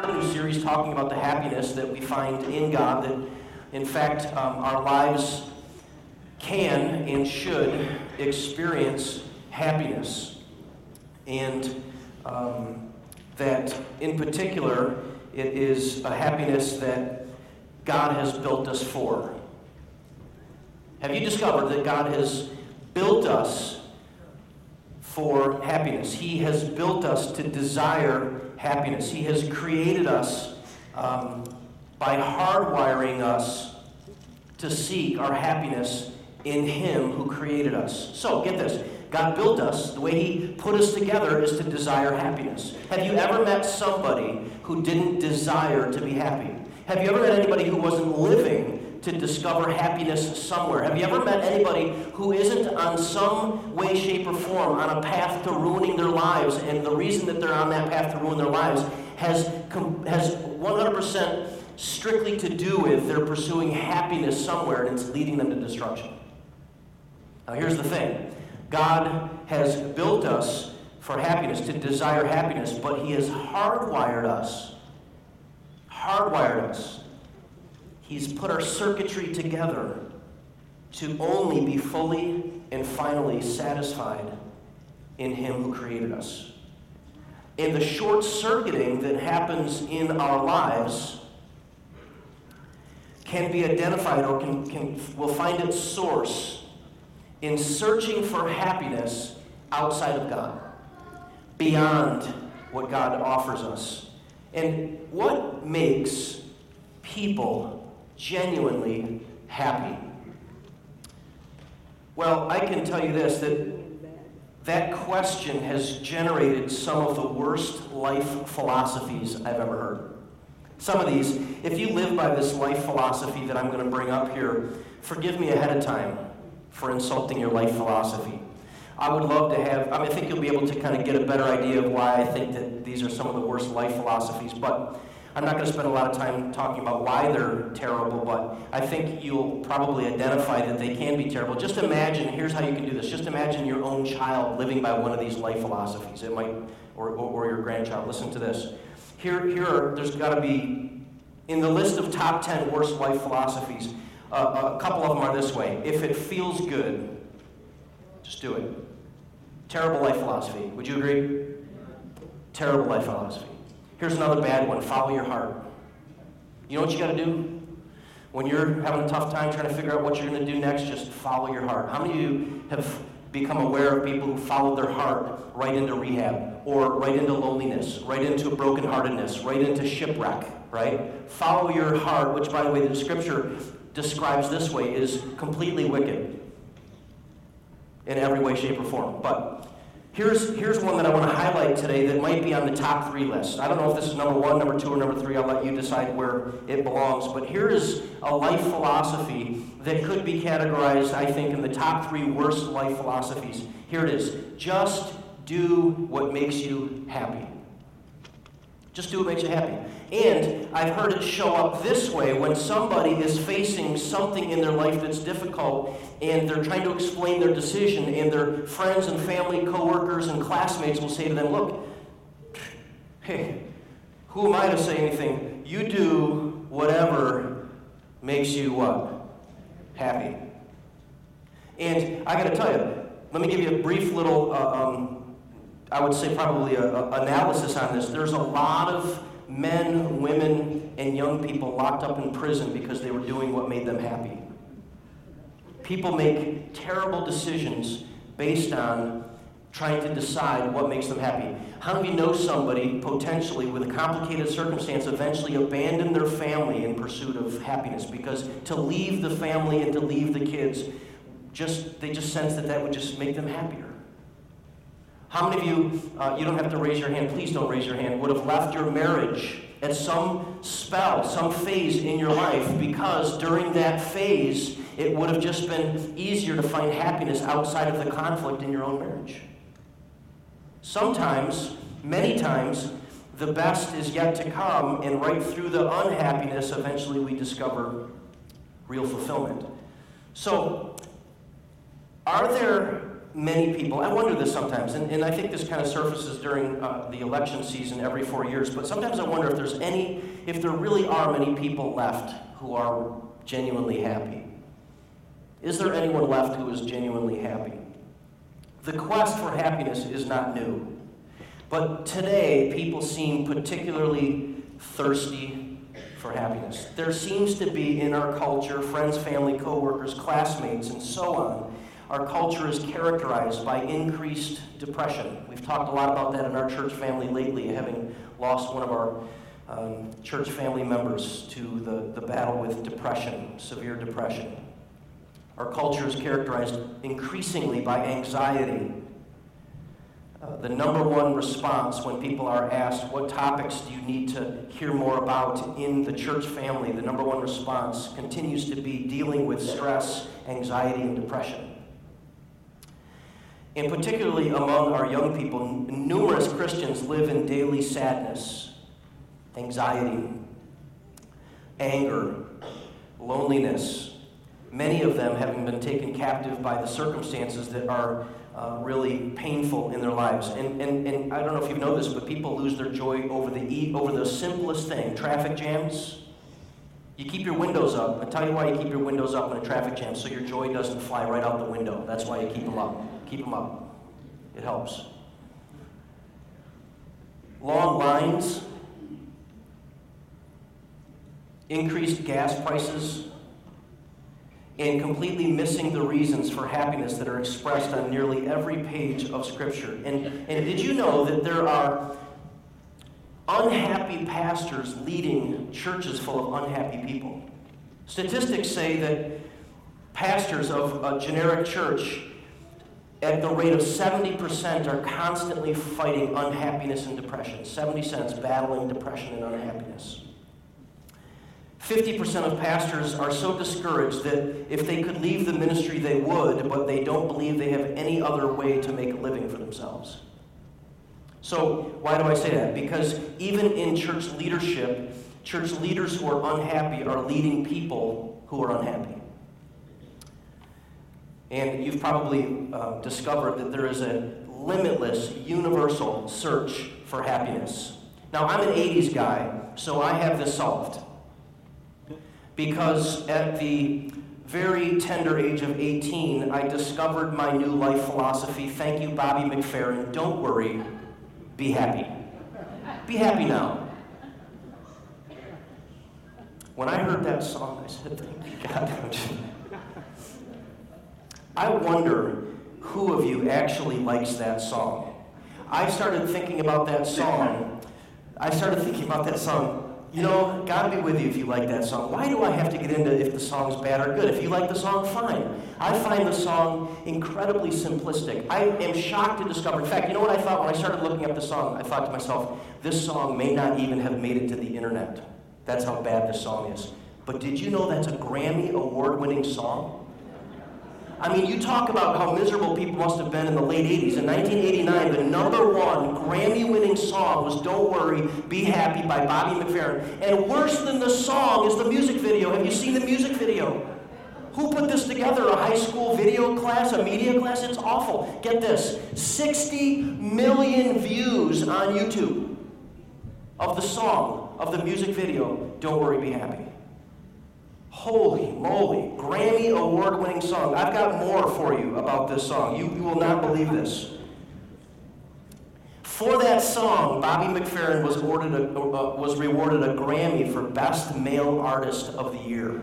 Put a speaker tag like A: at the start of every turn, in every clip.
A: start a new series talking about the happiness that we find in God, that in fact our lives can and should experience happiness. And that in particular, it is a happiness that God has built us for. Have you discovered that God has built us for happiness? He has built us to desire happiness. He has created us by hardwiring us to seek our happiness in Him who created us. So, get this. God built us. The way He put us together is to desire happiness. Have you ever met somebody who didn't desire to be happy? Have you ever met anybody who wasn't living to discover happiness somewhere? Have you ever met anybody who isn't on some way, shape, or form on a path to ruining their lives, and the reason that they're on that path to ruin their lives has 100% strictly to do with they're pursuing happiness somewhere and it's leading them to destruction? Now here's the thing. God has built us for happiness, to desire happiness, but He has hardwired us. He's put our circuitry together to only be fully and finally satisfied in Him who created us. And the short-circuiting that happens in our lives can be identified, or will find its source in searching for happiness outside of God, beyond what God offers us. And what makes people genuinely happy? Well, I can tell you this, that question has generated some of the worst life philosophies I've ever heard. Some of these, if you live by this life philosophy that I'm going to bring up here, forgive me ahead of time for insulting your life philosophy. I would love to I think you'll be able to kind of get a better idea of why I think that these are some of the worst life philosophies, but I'm not going to spend a lot of time talking about why they're terrible, but I think you'll probably identify that they can be terrible. Just imagine, here's how you can do this, just imagine your own child living by one of these life philosophies. It might, or your grandchild. Listen to this. There's got to be, in the list of top 10 worst life philosophies, a couple of them are this way. If it feels good, just do it. Terrible life philosophy. Would you agree? Terrible life philosophy. Here's another bad one. Follow your heart. You know what you got to do? When you're having a tough time trying to figure out what you're going to do next, just follow your heart. How many of you have become aware of people who followed their heart right into rehab, or right into loneliness, right into brokenheartedness, right into shipwreck, right? Follow your heart, which, by the way, the Scripture describes this way, is completely wicked in every way, shape, or form. But here's one that I want to highlight today that might be on the top 3 list. I don't know if this is number 1, number 2, or number 3. I'll let you decide where it belongs. But here is a life philosophy that could be categorized, I think, in the top 3 worst life philosophies. Here it is. Just do what makes you happy. Just do what makes you happy. And I've heard it show up this way when somebody is facing something in their life that's difficult and they're trying to explain their decision, and their friends and family, coworkers, and classmates will say to them, look, hey, who am I to say anything? You do whatever makes you what? Happy. And I got to tell you, let me give you a brief little, I would say probably a analysis on this. There's a lot of men, women, and young people locked up in prison because they were doing what made them happy. People make terrible decisions based on trying to decide what makes them happy. How many of you know somebody potentially with a complicated circumstance eventually abandoned their family in pursuit of happiness, because to leave the family and to leave the kids, they just sense that would just make them happier? How many of you, you don't have to raise your hand, please don't raise your hand, would have left your marriage at some spell, some phase in your life, because during that phase, it would have just been easier to find happiness outside of the conflict in your own marriage? Sometimes, many times, the best is yet to come, and right through the unhappiness, eventually we discover real fulfillment. So, are there many people, I wonder this sometimes, and I think this kind of surfaces during the election season every 4 years, but sometimes I wonder if there really are many people left who are genuinely happy. Is there anyone left who is genuinely happy? The quest for happiness is not new, but today people seem particularly thirsty for happiness. There seems to be in our culture, friends, family, coworkers, classmates, and so on, our culture is characterized by increased depression. We've talked a lot about that in our church family lately, having lost one of our church family members to the battle with depression, severe depression. Our culture is characterized increasingly by anxiety. The number one response when people are asked, what topics do you need to hear more about in the church family, the number one response continues to be dealing with stress, anxiety, and depression. And particularly among our young people, numerous Christians live in daily sadness, anxiety, anger, loneliness, many of them having been taken captive by the circumstances that are really painful in their lives. And I don't know if you know this, but people lose their joy over the simplest thing, traffic jams. You keep your windows up. I tell you why you keep your windows up in a traffic jam, so your joy doesn't fly right out the window. That's why you keep them up. Keep them up. It helps. Long lines, increased gas prices, and completely missing the reasons for happiness that are expressed on nearly every page of Scripture. And did you know that there are unhappy pastors leading churches full of unhappy people? Statistics say that pastors of a generic church at the rate of 70% are constantly fighting unhappiness and depression. 70 cents battling depression and unhappiness. 50% of pastors are so discouraged that if they could leave the ministry, they would, but they don't believe they have any other way to make a living for themselves. So, why do I say that? Because even in church leadership, church leaders who are unhappy are leading people who are unhappy. And you've probably discovered that there is a limitless, universal search for happiness. Now, I'm an 80s guy, so I have this solved. Because at the very tender age of 18, I discovered my new life philosophy. Thank you, Bobby McFerrin. Don't worry, be happy. Be happy now. When I heard that song, I said, thank you, God. I wonder who of you actually likes that song. I started thinking about that song. You know, God be with you if you like that song. Why do I have to get into if the song's bad or good? If you like the song, fine. I find the song incredibly simplistic. I am shocked to discover. In fact, you know what I thought when I started looking up the song? I thought to myself, this song may not even have made it to the internet. That's how bad this song is. But did you know that's a Grammy award-winning song? I mean, you talk about how miserable people must have been in the late 80s. In 1989, the number one Grammy-winning song was Don't Worry, Be Happy by Bobby McFerrin. And worse than the song is the music video. Have you seen the music video? Who put this together? A high school video class? A media class? It's awful. Get this. 60 million views on YouTube of the song, of the music video, Don't Worry, Be Happy. Holy moly, Grammy award-winning song. I've got more for you about this song. You will not believe this. For that song, Bobby McFerrin was rewarded a Grammy for Best Male Artist of the Year.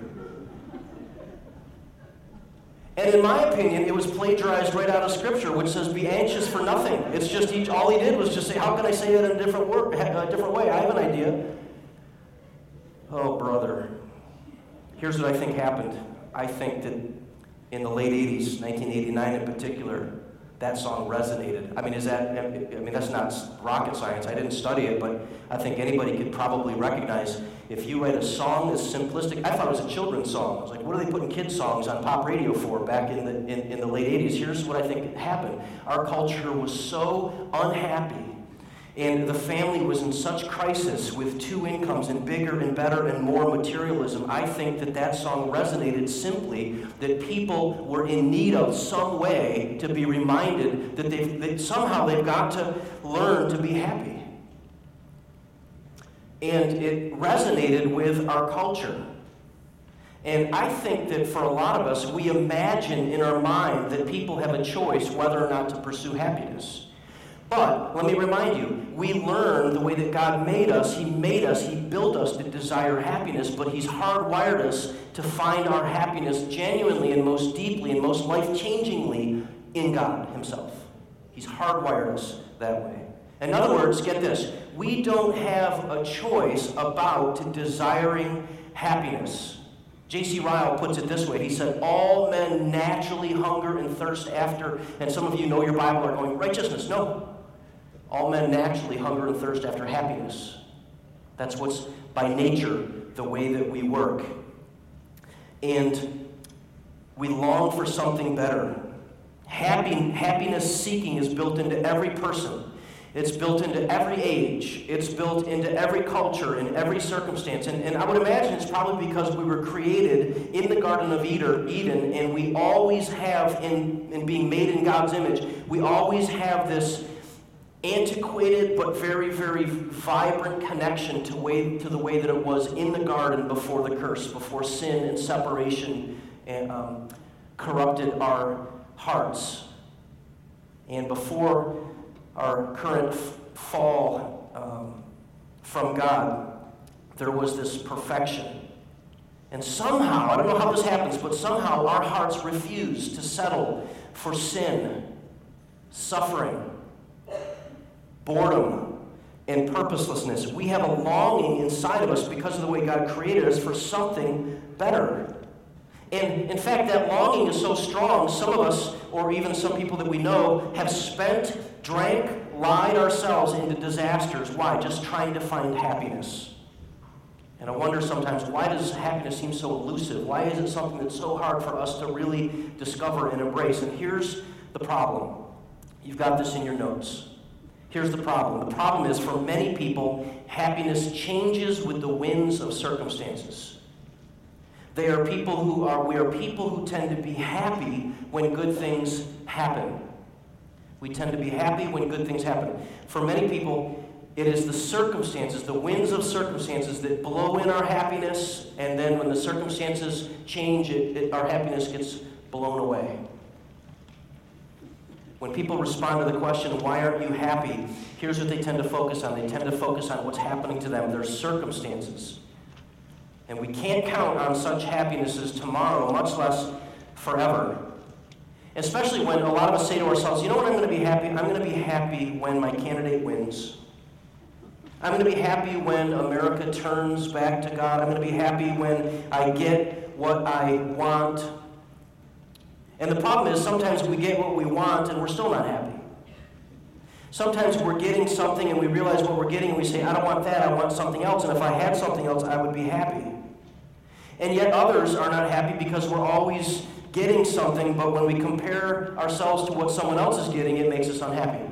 A: And in my opinion, it was plagiarized right out of Scripture, which says, be anxious for nothing. It's just, all he did was just say, how can I say that in a different way? I have an idea. Oh, brother. Here's what I think happened. I think that in the late 80s, 1989 in particular, that song resonated. That's not rocket science. I didn't study it, but I think anybody could probably recognize if you had a song as simplistic. I thought it was a children's song. I was like, what are they putting kids' songs on pop radio for back in the late 80s? Here's what I think happened. Our culture was so unhappy and the family was in such crisis with 2 incomes and bigger and better and more materialism, I think that that song resonated simply that people were in need of some way to be reminded that somehow they've got to learn to be happy. And it resonated with our culture. And I think that for a lot of us, we imagine in our mind that people have a choice whether or not to pursue happiness. But let me remind you, we learn the way that God made us. He built us to desire happiness, but He's hardwired us to find our happiness genuinely and most deeply and most life-changingly in God Himself. He's hardwired us that way. In other words, get this, we don't have a choice about desiring happiness. J.C. Ryle puts it this way. He said, all men naturally hunger and thirst after, and some of you know your Bible are going, righteousness. No. All men naturally hunger and thirst after happiness. That's what's by nature the way that we work. And we long for something better. Happiness seeking is built into every person. It's built into every age. It's built into every culture and every circumstance. And I would imagine it's probably because we were created in the Garden of Eden, and we always have, in being made in God's image, we always have this antiquated but very, very vibrant connection to the way that it was in the garden before the curse, before sin and separation and corrupted our hearts. And before our current fall from God, there was this perfection. And somehow, I don't know how this happens, but somehow our hearts refuse to settle for sin, suffering, boredom, and purposelessness. We have a longing inside of us because of the way God created us for something better. And in fact, that longing is so strong, some of us, or even some people that we know, have drank, lied ourselves into disasters. Why? Just trying to find happiness. And I wonder sometimes, why does happiness seem so elusive? Why is it something that's so hard for us to really discover and embrace? And here's the problem. You've got this in your notes. Here's the problem. The problem is, for many people, happiness changes with the winds of circumstances. We are people who tend to be happy when good things happen. We tend to be happy when good things happen. For many people, it is the circumstances, the winds of circumstances that blow in our happiness, and then when the circumstances change, our happiness gets blown away. When people respond to the question, why aren't you happy? Here's what they tend to focus on. They tend to focus on what's happening to them, their circumstances. And we can't count on such happiness as tomorrow, much less forever. Especially when a lot of us say to ourselves, you know when I'm going to be happy? I'm going to be happy when my candidate wins. I'm going to be happy when America turns back to God. I'm going to be happy when I get what I want. And the problem is sometimes we get what we want and we're still not happy. Sometimes we're getting something and we realize what we're getting and we say, I don't want that, I want something else. And if I had something else, I would be happy. And yet others are not happy because we're always getting something, but when we compare ourselves to what someone else is getting, it makes us unhappy.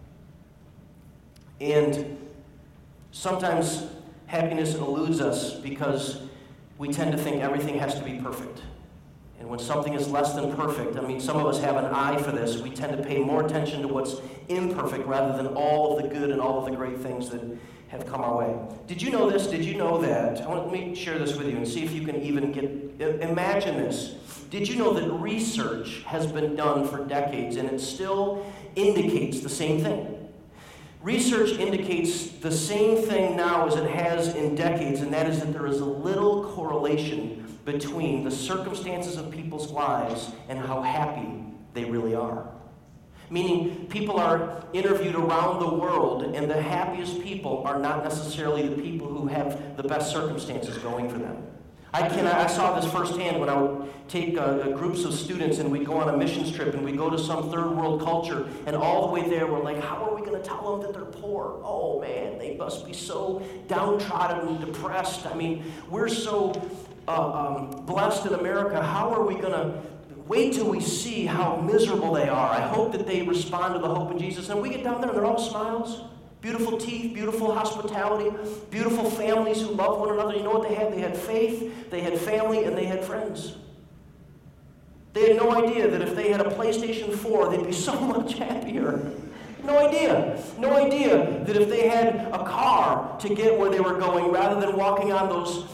A: And sometimes happiness eludes us because we tend to think everything has to be perfect. And when something is less than perfect, some of us have an eye for this. We tend to pay more attention to what's imperfect rather than all of the good and all of the great things that have come our way. Did you know this? Did you know that? Let me share this with you and see if you can even imagine this. Did you know that research has been done for decades and it still indicates the same thing? Research indicates the same thing now as it has in decades, and that is that there is a little correlation between the circumstances of people's lives and how happy they really are. Meaning, people are interviewed around the world, and the happiest people are not necessarily the people who have the best circumstances going for them. I saw this firsthand when I would take groups of students and we'd go on a missions trip and we'd go to some third world culture, and all the way there we're like, how are we going to tell them that they're poor? Oh man, they must be so downtrodden and depressed. We're so blessed in America. How are we going to wait till we see how miserable they are? I hope that they respond to the hope in Jesus. And we get down there and they're all smiles. Beautiful teeth, beautiful hospitality, beautiful families who love one another. You know what they had? They had faith, they had family, and they had friends. They had no idea that if they had a PlayStation 4, they'd be so much happier. No idea. No idea that if they had a car to get where they were going, rather than walking on those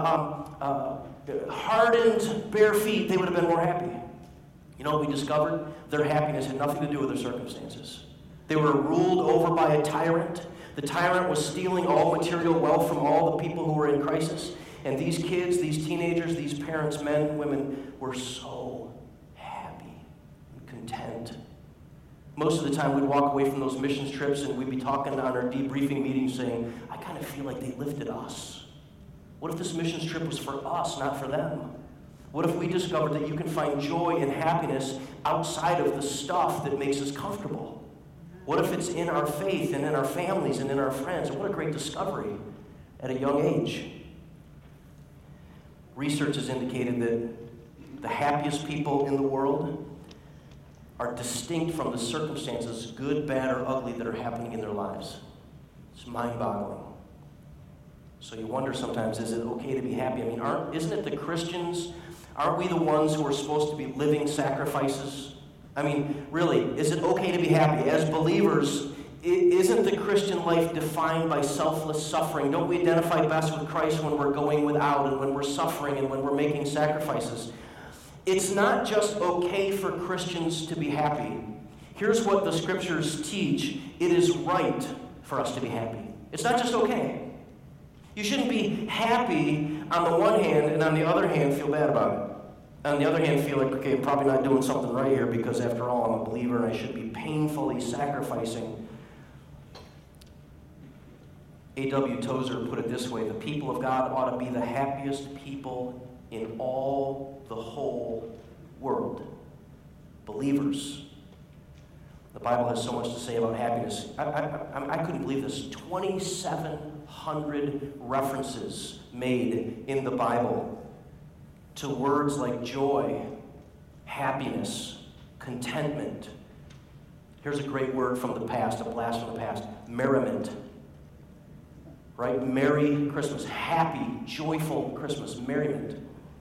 A: hardened bare feet, they would have been more happy. You know what we discovered? Their happiness had nothing to do with their circumstances. They were ruled over by a tyrant. The tyrant was stealing all material wealth from all the people who were in crisis. And these kids, these teenagers, these parents, men, women, were so happy and content. Most of the time we'd walk away from those missions trips and we'd be talking on our debriefing meetings saying, I kind of feel like they lifted us. What if this missions trip was for us, not for them? What if we discovered that you can find joy and happiness outside of the stuff that makes us comfortable? What if it's in our faith and in our families and in our friends? What a great discovery at a young age. Research has indicated that the happiest people in the world are distinct from the circumstances, good, bad, or ugly, that are happening in their lives. It's mind-boggling. So you wonder sometimes, is it okay to be happy? I mean, isn't it the Christians, aren't we the ones who are supposed to be living sacrifices? I mean, really, is it okay to be happy? As believers, isn't the Christian life defined by selfless suffering? Don't we identify best with Christ when we're going without and when we're suffering and when we're making sacrifices? It's not just okay for Christians to be happy. Here's what the scriptures teach. It is right for us to be happy. It's not just okay. You shouldn't be happy on the one hand and on the other hand feel bad about it. On the other hand, feel like, okay, I'm probably not doing something right here because after all, I'm a believer and I should be painfully sacrificing. A.W. Tozer put it this way: the people of God ought to be the happiest people in all the whole world. Believers. The Bible has so much to say about happiness. I couldn't believe this. 2,700 references made in the Bible to words like joy, happiness, contentment. Here's a great word from the past, a blast from the past: merriment. Right? Merry Christmas. Happy, joyful Christmas. Merriment.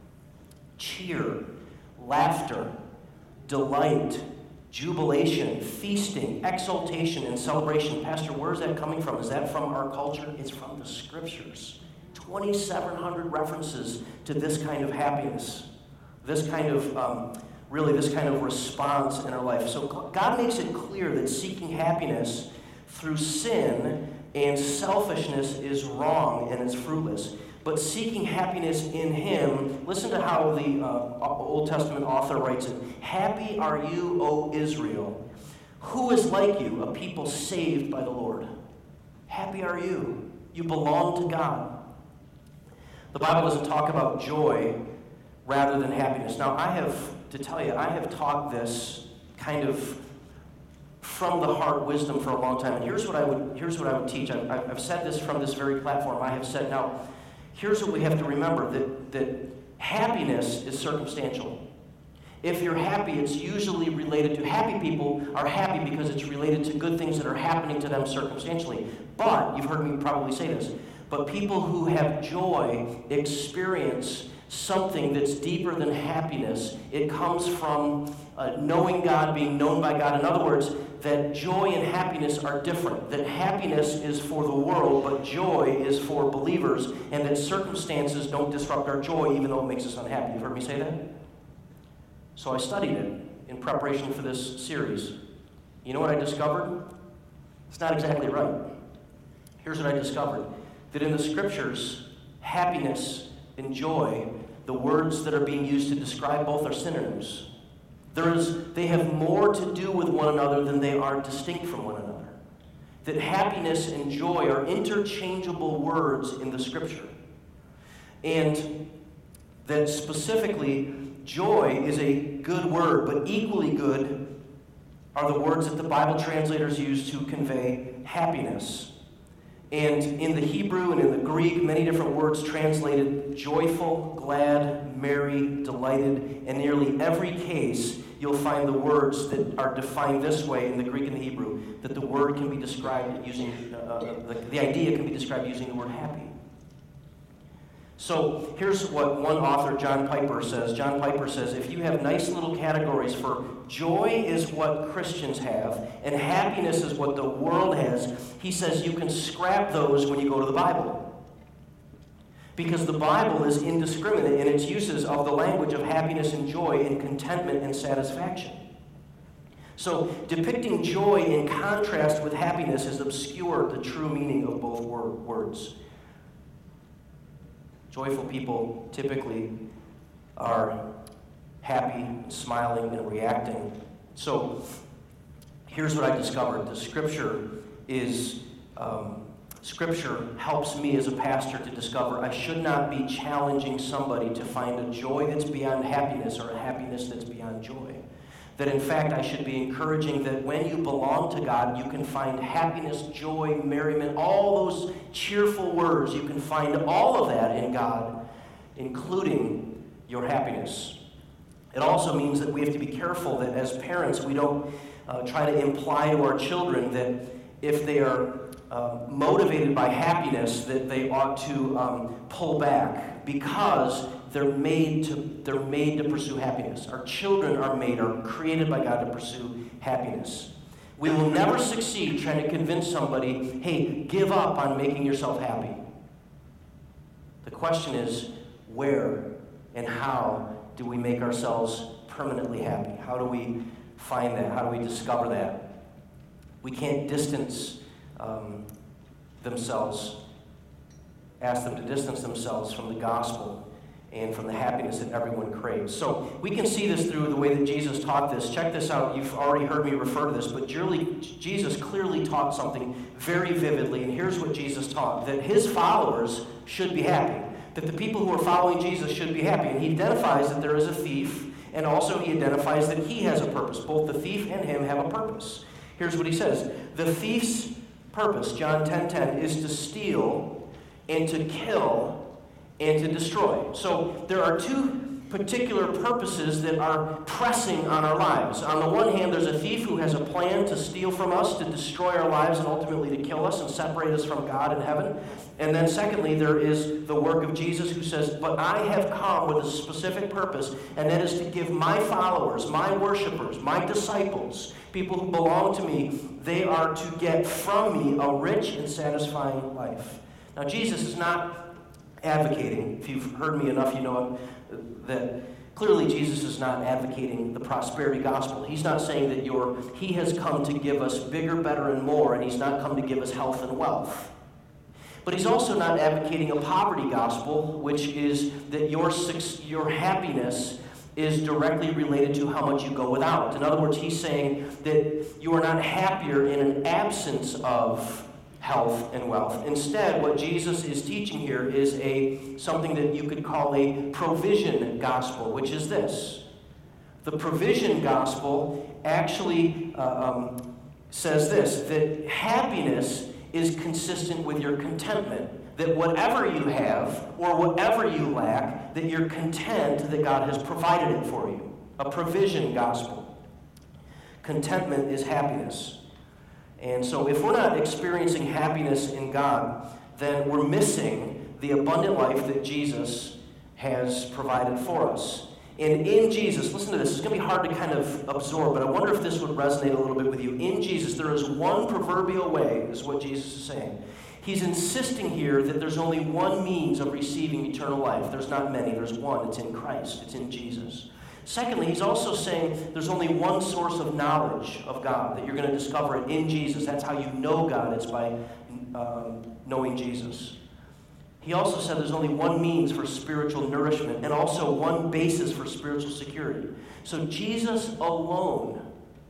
A: Cheer, laughter, delight, jubilation, feasting, exultation, and celebration. Pastor, where is that coming from? Is that from our culture? It's from the scriptures. 2,700 references to this kind of happiness, this kind of, this kind of response in our life. So God makes it clear that seeking happiness through sin and selfishness is wrong and it's fruitless. But seeking happiness in Him, listen to how the Old Testament author writes it. Happy are you, O Israel, who is like you, a people saved by the Lord. Happy are you. You belong to God. The Bible doesn't talk about joy rather than happiness. Now, I have to tell you, I have taught this kind of from the heart wisdom for a long time. And here's what I would teach. I've said this from this very platform. I have said, now, here's what we have to remember, that happiness is circumstantial. If you're happy, it's usually related to, happy people are happy because it's related to good things that are happening to them circumstantially. But, you've heard me probably say this, but people who have joy experience something that's deeper than happiness. It comes from knowing God, being known by God. In other words, that joy and happiness are different. That happiness is for the world, but joy is for believers. And that circumstances don't disrupt our joy, even though it makes us unhappy. You've heard me say that? So I studied it in preparation for this series. You know what I discovered? It's not exactly right. Here's what I discovered. That in the scriptures, happiness and joy, the words that are being used to describe both, are synonyms. They have more to do with one another than they are distinct from one another. That happiness and joy are interchangeable words in the scripture. And that specifically, joy is a good word, but equally good are the words that the Bible translators use to convey happiness. And in the Hebrew and in the Greek, many different words translated joyful, glad, merry, delighted. In nearly every case, you'll find the words that are defined this way in the Greek and the Hebrew, that the word can be described using, the idea can be described using the word happy. So here's what one author, John Piper, says. John Piper says, if you have nice little categories for joy is what Christians have, and happiness is what the world has, he says you can scrap those when you go to the Bible. Because the Bible is indiscriminate in its uses of the language of happiness and joy and contentment and satisfaction. So depicting joy in contrast with happiness has obscured the true meaning of both words. Joyful people typically are happy, smiling, and reacting. So here's what I discovered. The Scripture helps me as a pastor to discover I should not be challenging somebody to find a joy that's beyond happiness or a happiness that's beyond joy. That in fact, I should be encouraging that when you belong to God, you can find happiness, joy, merriment, all those cheerful words. You can find all of that in God, including your happiness. It also means that we have to be careful that as parents, we don't try to imply to our children that if they are motivated by happiness, that they ought to pull back because they're made to pursue happiness. Our children are created by God to pursue happiness. We will never succeed trying to convince somebody, hey, give up on making yourself happy. The question is, where and how do we make ourselves permanently happy? How do we find that? How do we discover that? We can't ask them to distance themselves from the gospel and from the happiness that everyone craves. So we can see this through the way that Jesus taught this. Check this out. You've already heard me refer to this, but Jesus clearly taught something very vividly, and here's what Jesus taught, that his followers should be happy, that the people who are following Jesus should be happy. And he identifies that there is a thief, and also he identifies that he has a purpose. Both the thief and him have a purpose. Here's what he says. The thief's purpose, John 10:10, is to steal and to kill and to destroy. So there are two particular purposes that are pressing on our lives. On the one hand, there's a thief who has a plan to steal from us, to destroy our lives, and ultimately to kill us and separate us from God in heaven. And then secondly, there is the work of Jesus who says, but I have come with a specific purpose, and that is to give my followers, my worshipers, my disciples, people who belong to me, they are to get from me a rich and satisfying life. Now, Jesus is not advocating, if you've heard me enough, you know that clearly Jesus is not advocating the prosperity gospel. He's not saying that he has come to give us bigger, better, and more, and he's not come to give us health and wealth. But he's also not advocating a poverty gospel, which is that your happiness is directly related to how much you go without. In other words, he's saying that you are not happier in an absence of health and wealth. Instead, what Jesus is teaching here is something that you could call a provision gospel, which is this. The provision gospel actually says this, that happiness is consistent with your contentment, that whatever you have or whatever you lack, that you're content that God has provided it for you. A provision gospel. Contentment is happiness. And so if we're not experiencing happiness in God, then we're missing the abundant life that Jesus has provided for us. And in Jesus, listen to this, it's going to be hard to kind of absorb, but I wonder if this would resonate a little bit with you. In Jesus, there is one proverbial way, is what Jesus is saying. He's insisting here that there's only one means of receiving eternal life. There's not many, there's one. It's in Christ, it's in Jesus. Secondly, he's also saying there's only one source of knowledge of God, that you're going to discover it in Jesus. That's how you know God, it's by knowing Jesus. He also said there's only one means for spiritual nourishment and also one basis for spiritual security. So Jesus alone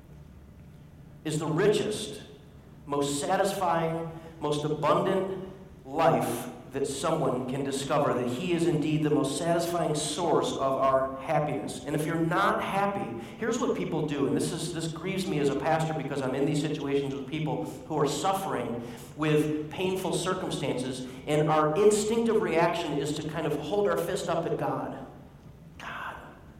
A: is the richest, most satisfying, most abundant life that someone can discover that He is indeed the most satisfying source of our happiness. And if you're not happy, here's what people do, and this grieves me as a pastor because I'm in these situations with people who are suffering with painful circumstances, and our instinctive reaction is to kind of hold our fist up at God. God,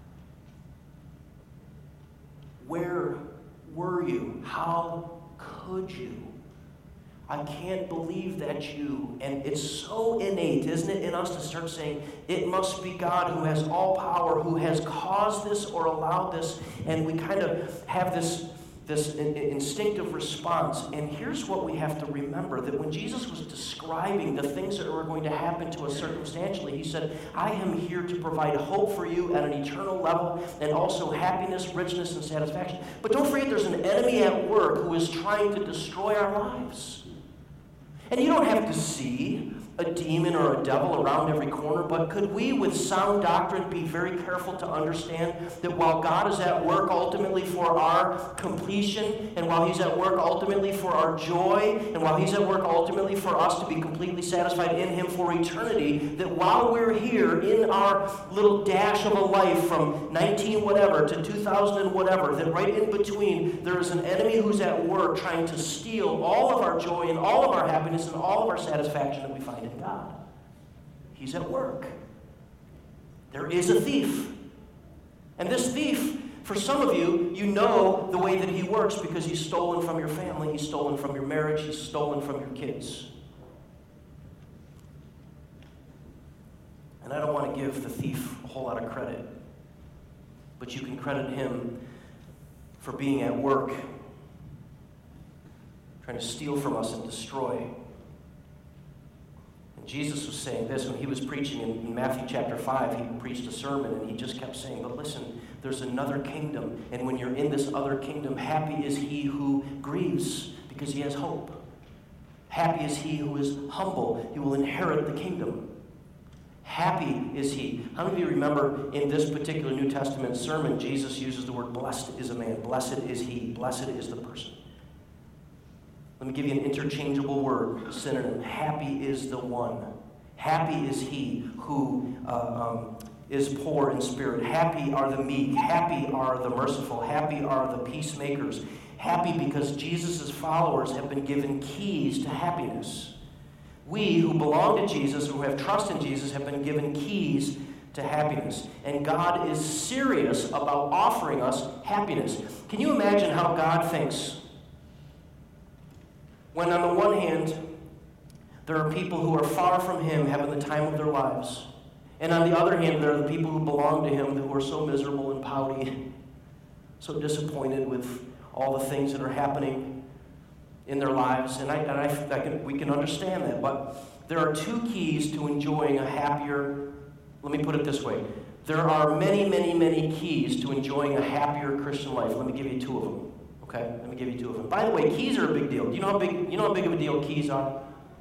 A: where were you? How could you? I can't believe that's you. And it's so innate, isn't it, in us to start saying, it must be God who has all power, who has caused this or allowed this. And we kind of have this instinctive response. And here's what we have to remember, that when Jesus was describing the things that were going to happen to us circumstantially, He said, I am here to provide hope for you at an eternal level, and also happiness, richness, and satisfaction. But don't forget, there's an enemy at work who is trying to destroy our lives. And you don't have to see a demon or a devil around every corner, but could we, with sound doctrine, be very careful to understand that while God is at work ultimately for our completion, and while He's at work ultimately for our joy, and while He's at work ultimately for us to be completely satisfied in Him for eternity, that while we're here in our little dash of a life from 19 whatever to 2000 and whatever, that right in between there is an enemy who's at work trying to steal all of our joy and all of our happiness and all of our satisfaction that we find in God. He's at work. There is a thief. And this thief, for some of you, you know the way that he works because he's stolen from your family, he's stolen from your marriage, he's stolen from your kids. And I don't want to give the thief a whole lot of credit, but you can credit him for being at work, trying to steal from us and destroy. Jesus was saying this when He was preaching in Matthew chapter 5. He preached a sermon and He just kept saying, but listen, there's another kingdom. And when you're in this other kingdom, happy is he who grieves because he has hope. Happy is he who is humble. He will inherit the kingdom. Happy is he. How many of you remember in this particular New Testament sermon, Jesus uses the word blessed is a man. Blessed is he. Blessed is the person. Let me give you an interchangeable word, a synonym. Happy is the one. Happy is he who is poor in spirit. Happy are the meek. Happy are the merciful. Happy are the peacemakers. Happy because Jesus' followers have been given keys to happiness. We who belong to Jesus, who have trust in Jesus, have been given keys to happiness. And God is serious about offering us happiness. Can you imagine how God thinks when on the one hand, there are people who are far from Him having the time of their lives, and on the other hand, there are the people who belong to Him who are so miserable and pouty, so disappointed with all the things that are happening in their lives. And we can understand that, but there are two keys to enjoying a happier, let me put it this way. There are many, many, many keys to enjoying a happier Christian life. Let me give you two of them. Okay, let me give you two of them. By the way, keys are a big deal. Do you know how big of a deal keys are?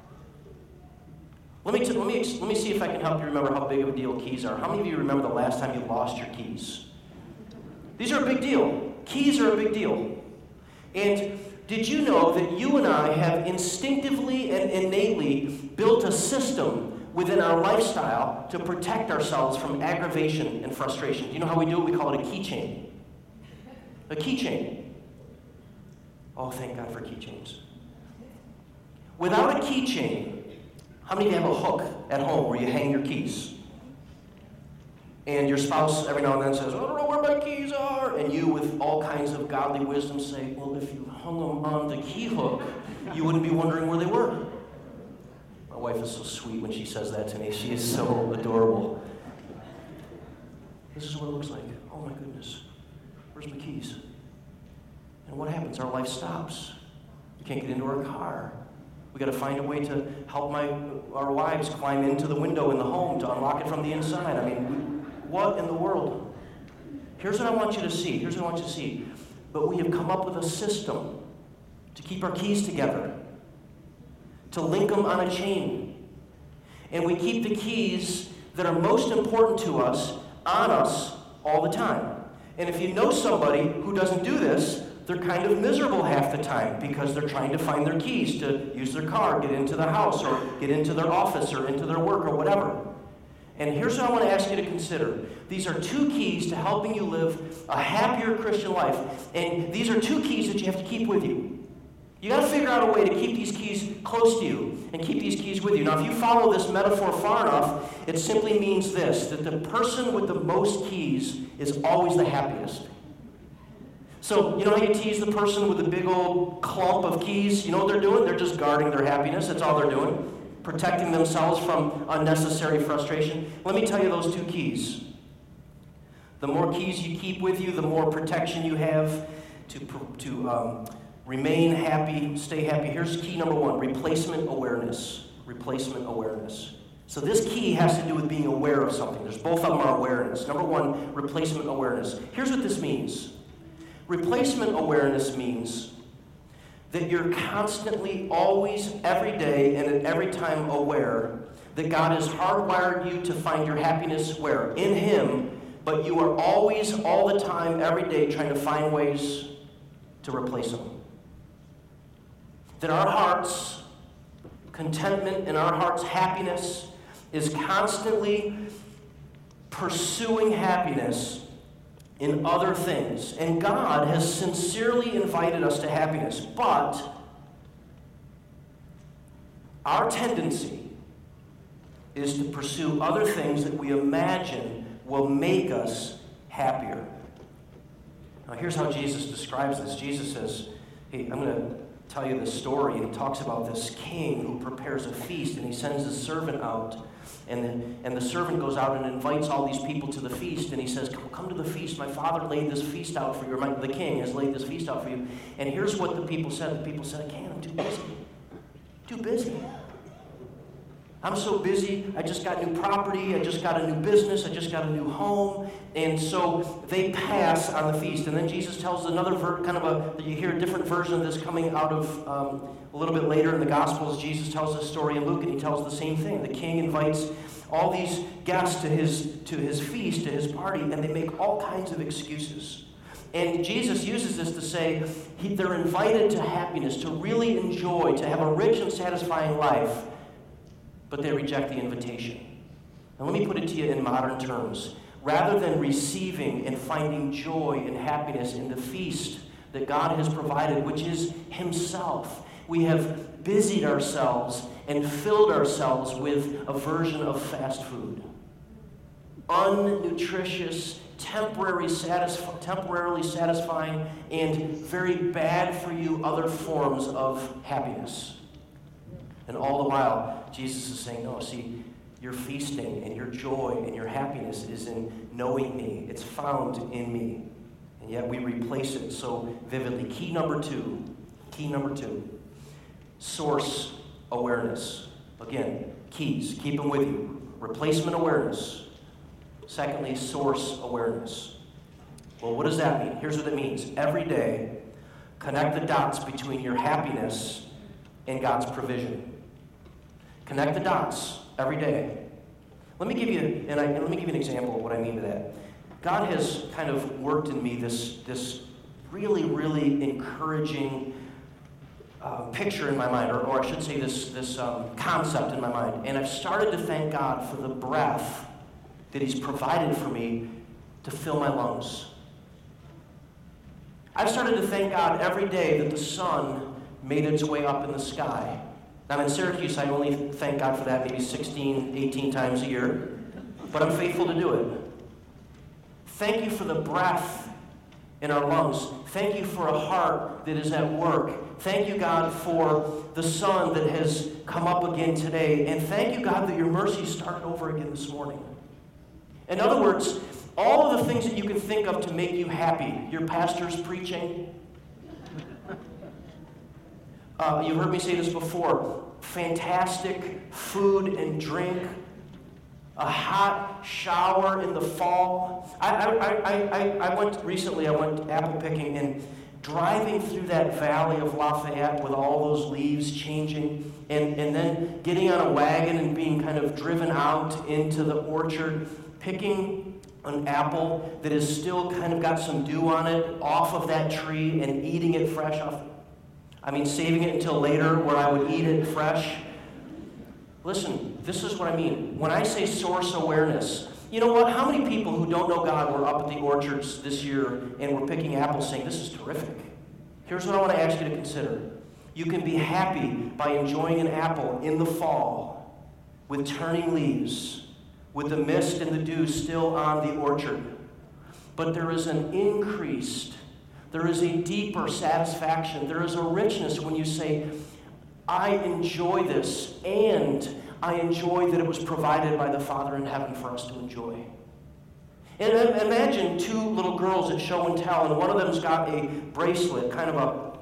A: Let me see if I can help you remember how big of a deal keys are. How many of you remember the last time you lost your keys? These are a big deal. Keys are a big deal. And did you know that you and I have instinctively and innately built a system within our lifestyle to protect ourselves from aggravation and frustration? Do you know how we do it? We call it a keychain. A keychain. Oh, thank God for keychains. Without a keychain, how many of you have a hook at home where you hang your keys? And your spouse every now and then says, I don't know where my keys are. And you, with all kinds of godly wisdom, say, well, if you hung them on the key hook, you wouldn't be wondering where they were. My wife is so sweet when she says that to me. She is so adorable. This is what it looks like. Oh, my goodness. Where's my keys? And what happens? Our life stops. We can't get into our car. We got to find a way to help our wives climb into the window in the home to unlock it from the inside. I mean, what in the world? Here's what I want you to see. Here's what I want you to see. But we have come up with a system to keep our keys together, to link them on a chain. And we keep the keys that are most important to us on us all the time. And if you know somebody who doesn't do this, they're kind of miserable half the time because they're trying to find their keys to use their car, get into the house, or get into their office, or into their work, or whatever. And here's what I want to ask you to consider. These are 2 keys to helping you live a happier Christian life. And these are 2 keys that you have to keep with you. You got to figure out a way to keep these keys close to you and keep these keys with you. Now, if you follow this metaphor far enough, it simply means this, that the person with the most keys is always the happiest. So, you know how you tease the person with a big old clump of keys? You know what they're doing? They're just guarding their happiness. That's all they're doing. Protecting themselves from unnecessary frustration. Let me tell you those 2 keys. The more keys you keep with you, the more protection you have to remain happy, stay happy. Here's key number 1, replacement awareness. Replacement awareness. So this key has to do with being aware of something. There's both of them are awareness. Number 1, replacement awareness. Here's what this means. Replacement awareness means that you're constantly, always, every day, and at every time aware that God has hardwired you to find your happiness where? In Him, but you are always, all the time, every day, trying to find ways to replace Him. That our hearts, contentment in our hearts, happiness, is constantly pursuing happiness in other things. And God has sincerely invited us to happiness. But our tendency is to pursue other things that we imagine will make us happier. Now here's how Jesus describes this. Jesus says, hey, I'm going to tell you this story. And he talks about this king who prepares a feast, and he sends his servant out. And the servant goes out and invites all these people to the feast, and he says, come to the feast. My father laid this feast out for you. The king has laid this feast out for you. And here's what the people said. The people said, I can't. I'm too busy. Too busy. I'm so busy. I just got new property. I just got a new business. I just got a new home. And so they pass on the feast. And then Jesus tells another you hear a different version of this coming out of a little bit later in the Gospels. Jesus tells this story in Luke, and he tells the same thing. The king invites all these guests to his feast, to his party, and they make all kinds of excuses. And Jesus uses this to say they're invited to happiness, to really enjoy, to have a rich and satisfying life, but they reject the invitation. Now let me put it to you in modern terms. Rather than receiving and finding joy and happiness in the feast that God has provided, which is Himself, we have busied ourselves and filled ourselves with a version of fast food. Unnutritious, temporarily satisfying, and very bad for you other forms of happiness. And all the while, Jesus is saying, no, see, your feasting and your joy and your happiness is in knowing me. It's found in me. And yet we replace it so vividly. Key number two, source awareness. Again, keys, keep them with you. Replacement awareness. Secondly, source awareness. Well, what does that mean? Here's what it means. Every day, connect the dots between your happiness and God's provision. Connect the dots every day. Let me give you an example of what I mean by that. God has kind of worked in me this really, really encouraging picture in my mind, or I should say this concept in my mind. And I've started to thank God for the breath that He's provided for me to fill my lungs. I've started to thank God every day that the sun made its way up in the sky. Now in Syracuse, I only thank God for that maybe 16, 18 times a year, but I'm faithful to do it. Thank you for the breath in our lungs. Thank you for a heart that is at work. Thank you, God, for the sun that has come up again today. And thank you, God, that your mercy started over again this morning. In other words, all of the things that you can think of to make you happy. Your pastor's preaching. You've heard me say this before. Fantastic food and drink. A hot shower in the fall. I went apple picking, and driving through that valley of Lafayette with all those leaves changing, and then getting on a wagon and being kind of driven out into the orchard, picking an apple that is still kind of got some dew on it off of that tree and eating it fresh off? I mean, saving it until later where I would eat it fresh. Listen, this is what I mean. When I say source awareness, you know what? How many people who don't know God were up at the orchards this year and were picking apples saying, this is terrific? Here's what I want to ask you to consider. You can be happy by enjoying an apple in the fall with turning leaves, with the mist and the dew still on the orchard. But there is an increased, there is a deeper satisfaction, there is a richness when you say, I enjoy this, and I enjoy that it was provided by the Father in heaven for us to enjoy. And imagine two little girls at show and tell, and one of them's got a bracelet, kind of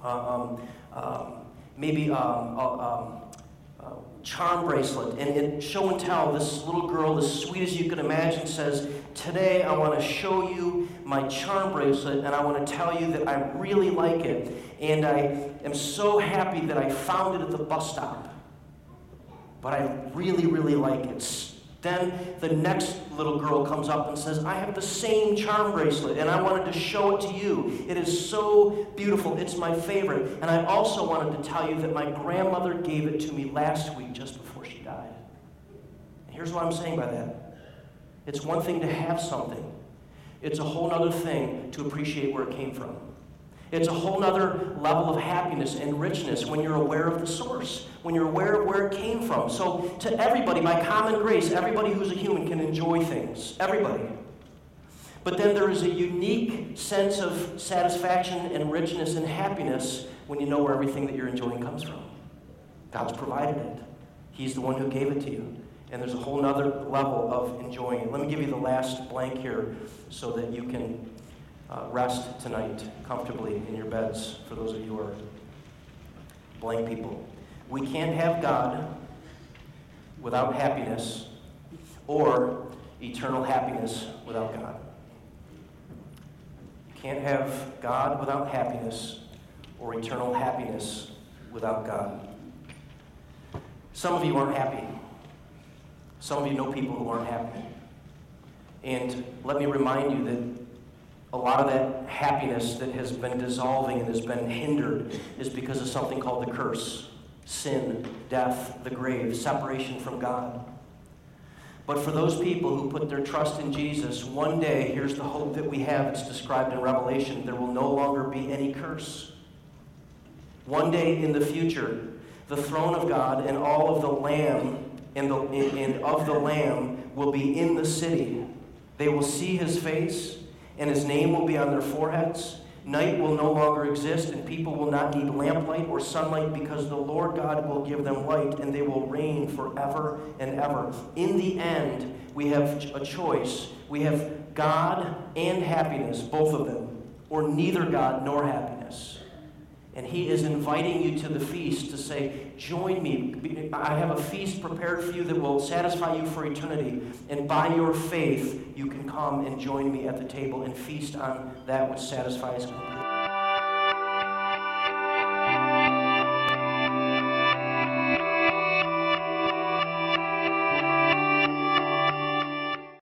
A: a charm bracelet, and in show and tell, this little girl, as sweet as you can imagine, says, today I want to show you my charm bracelet, and I want to tell you that I really like it, and I am so happy that I found it at the bus stop, but I really, really like it. Then the next little girl comes up and says, I have the same charm bracelet, and I wanted to show it to you. It is so beautiful. It's my favorite. And I also wanted to tell you that my grandmother gave it to me last week just before she died. And here's what I'm saying by that. It's one thing to have something. It's a whole other thing to appreciate where it came from. It's a whole other level of happiness and richness when you're aware of the source, when you're aware of where it came from. So to everybody, by common grace, everybody who's a human can enjoy things. Everybody. But then there is a unique sense of satisfaction and richness and happiness when you know where everything that you're enjoying comes from. God's provided it. He's the one who gave it to you. And there's a whole other level of enjoying it. Let me give you the last blank here so that you can rest tonight comfortably in your beds, for those of you who are blank people. We can't have God without happiness, or eternal happiness without God. You can't have God without happiness, or eternal happiness without God. Some of you aren't happy. Some of you know people who aren't happy. And let me remind you that a lot of that happiness that has been dissolving and has been hindered is because of something called the curse, sin, death, the grave, separation from God. But for those people who put their trust in Jesus, one day, here's the hope that we have, it's described in Revelation, there will no longer be any curse. One day in the future, the throne of God and all of the Lamb and of the Lamb will be in the city. They will see his face, and his name will be on their foreheads. Night will no longer exist, and people will not need lamplight or sunlight, because the Lord God will give them light, and they will reign forever and ever. In the end, we have a choice. We have God and happiness, both of them, or neither God nor happiness. And he is inviting you to the feast to say, join me. I have a feast prepared for you that will satisfy you for eternity. And by your faith, you can come and join me at the table and feast on that which satisfies completely.